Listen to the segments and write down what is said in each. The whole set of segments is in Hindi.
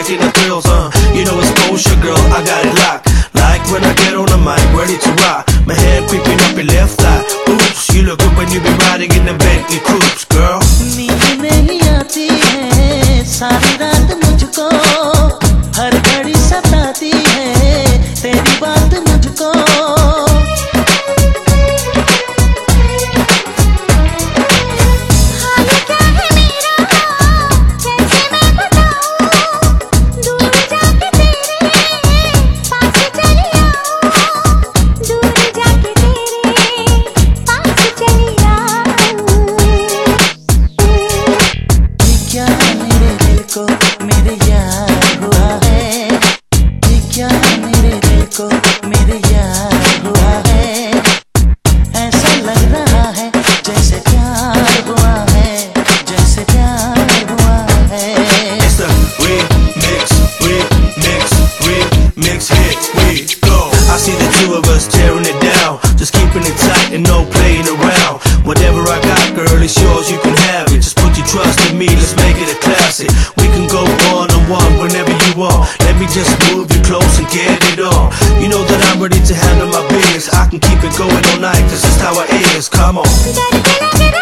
checking the thrills, you know it's kosher, girl, I got it locked. Like when I get on the mic, ready to rock. My hand creeping up your left thigh. Oops, you look good when you be riding in the Bentley Coupe, girl. नींद नहीं आती है सारी रात मुझको, हर घड़ी सताती है तेरी बात मुझको। मेरे यार हुआ है, ये क्या मेरे दिल को मेरे यार हुआ है, ऐसा लग रहा है जैसे प्यार हुआ है, जैसे प्यार हुआ है। It's the remix, remix, remix hit, we go. I see the two of us tearing it down, just keeping it tight and no playing around. Whatever I got, girl, it's yours, you can have it. Just put your trust in me, let's make it a classic. We can go one whenever you want. Let me just move you close and get it on. You know that I'm ready to handle my business. I can keep it going all night, this is how it is. Come on.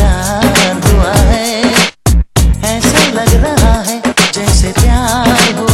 ऐसा लग रहा है जैसे प्यार हुआ।